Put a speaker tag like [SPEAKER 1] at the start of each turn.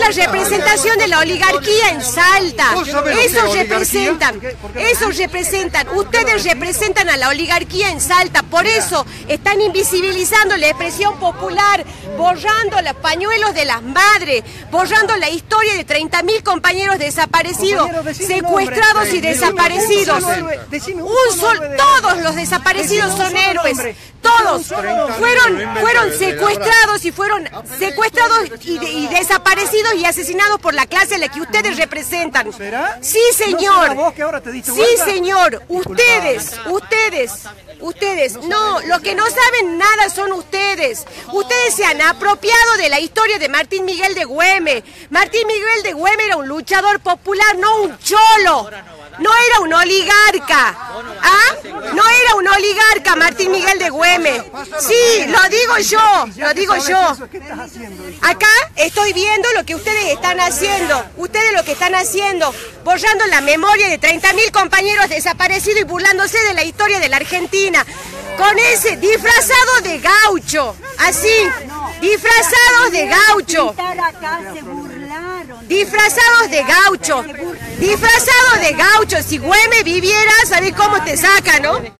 [SPEAKER 1] la representación de la oligarquía en Salta. Eso representan. Ustedes representan a la oligarquía en Salta. Por eso están invisibilizando la expresión popular, borrando los pañuelos de las madres, borrando la historia de 30.000 compañeros desaparecidos, secuestrados y desaparecidos. Todos los desaparecidos son héroes. Todos fueron secuestrados y desaparecidos y asesinados por la clase a la que ustedes representan. Sí, señor. Sí, señor. Ustedes. No, los que no saben nada son ustedes. Ustedes se han apropiado de la historia de Martín Miguel de Güemes. Martín Miguel de Güemes era un luchador popular, no un cholo. No era un oligarca. ¿Ah? No era un oligarca Martín Miguel de Güemes. Sí, lo digo yo. Acá estoy viendo lo que ustedes están haciendo. Borrando la memoria de 30.000 compañeros desaparecidos y burlándose de la historia de la Argentina. Con ese disfrazado de gaucho. Así, disfrazados de gaucho. Disfrazados de gaucho. Si Güemes viviera, ¿sabés cómo te saca, no?